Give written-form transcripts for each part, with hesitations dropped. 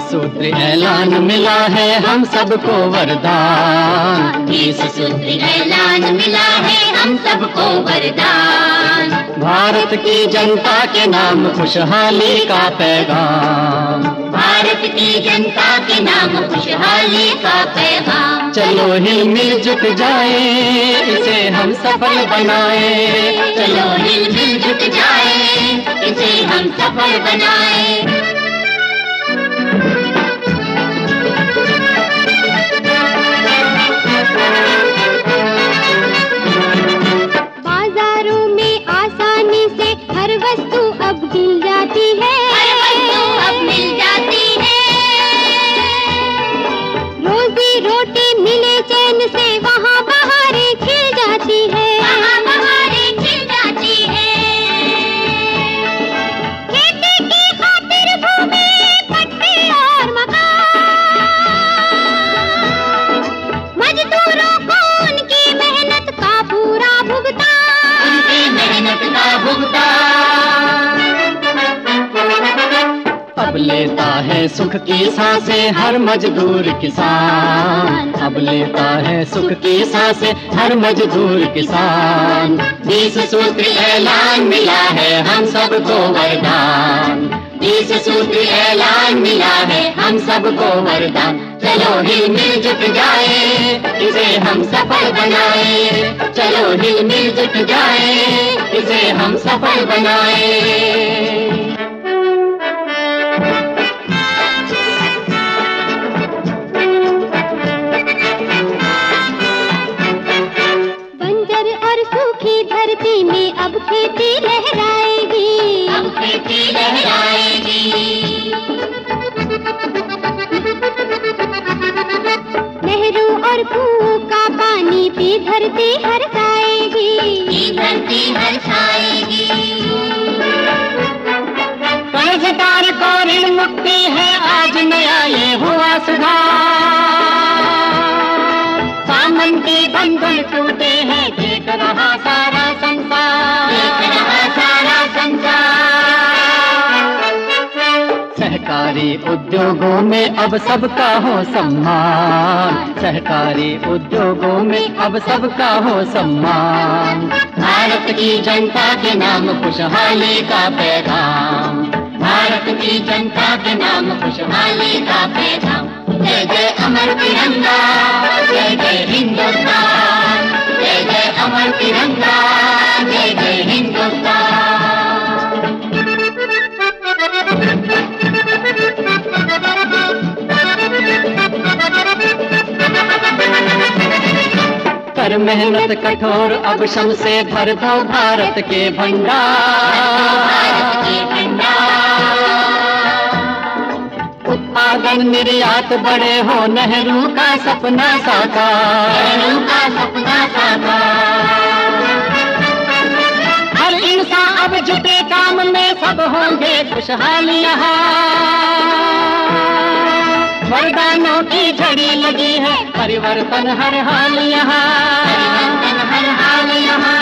सूत्र ऐलान मिला है हम सबको वरदान। 20 सूत्र ऐलान मिला है हम सबको वरदान। भारत की जनता के नाम खुशहाली का पैगाम। भारत की जनता के नाम खुशहाली का पैगाम। चलो हिल मिल जुट जाए, इसे हम सफल बनाए। चलो हिल मिल जुट जाए, इसे हम सफल बनाए। बाजारों में आसानी से हर वस्तु अब मिल जाती है। हर वस्तु अब मिल जाती है। रोजी रोटी मिले चैन से वहाँ बहारें खिल जाती है। वहाँ बहारें खिल जाती है। खेती की खातिर भूमि पट्टे और मकान, मजदूरों को उनकी मेहनत का पूरा भुगतान। उनकी मेहनत का भुगतान। अब लेता है सुख की सांसें हर मजदूर किसान। अब लेता है सुख की सांसें हर मजदूर किसान। 20 सूत्र ऐलान मिला है हम सबको वरदान। 20 सूत्र ऐलान मिला है हम सबको वरदान। चलो हिल मिल जुट जाए, इसे हम सफल बनाए। चलो हिल मिल जुट जाए, इसे हम सफल बनाए। बंजर और सूखी धरती में अब खेती लहराएगी। अब खेती लहराएगी। नहरों और कुओं का पानी पी धरती हर्षाएगी। ये धरती हर्षाएगी। कर्जदार को ऋण मुक्ति है आज नया ये हुआ सुधार। सामन के बंधन टूटे हैं देख रहा सारा संसार। देख रहा सारा संसार। सहकारी उद्योगों में अब सबका हो सम्मान। सहकारी उद्योगों में अब सबका हो सम्मान। भारत की जनता के नाम खुशहाली का पैगाम। भारत की जनता के नाम खुशहाली का पैगाम। जय जय अमर तिरंगा, जय जय हिंदुस्तान। जय जय अमर तिरंगा, जय जय हिंदुस्तान। कर मेहनत कठोर अब श्रम से भर दो भारत के भंडार। उत्पादन निर्यात बड़े हो नेहरू का सपना साकार। नेहरू का सपना साकार। हर इंसान अब जुटे काम में सब होंगे खुशहाल यहाँ। वरदानों की झड़ी लगी है परिवर्तन हर हाल यहाँ। परिवर्तन हर हाल यहाँ।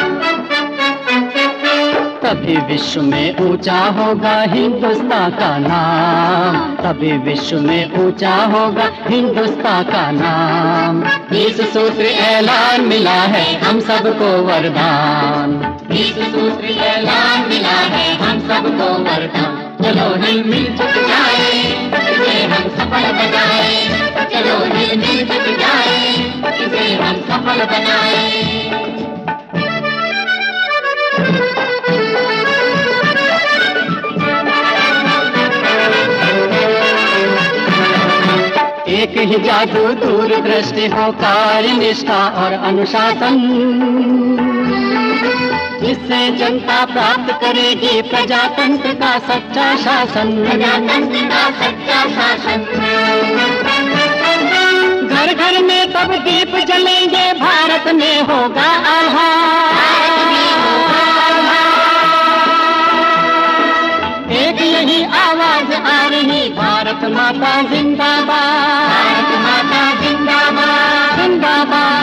तभी विश्व में ऊंचा होगा हिंदुस्तान का नाम। तभी विश्व में ऊंचा होगा हिंदुस्तान का नाम। 20 सूत्र ऐलान मिला है हम सबको वरदान। 20 सूत्र ऐलान मिला है हम सबको वरदान। चलो हिल मिल जुट जाए, इसे हम सफल बनाए। चलो हिल मिल जुट जाए, इसे हम सफल बनाए। एक ही जादू दूरदृष्टि हो कार्य निष्ठा और अनुशासन। जिससे जनता प्राप्त करेगी प्रजातंत्र का सच्चा शासन। प्रजातंत्र का सच्चा शासन। घर घर में तब दीप जलेंगे भारत में होगा आभार। एक यही आवाज आ रही भारत माता जिंदाबाद। भारत माता जिंदाबाद। जिंदाबाद।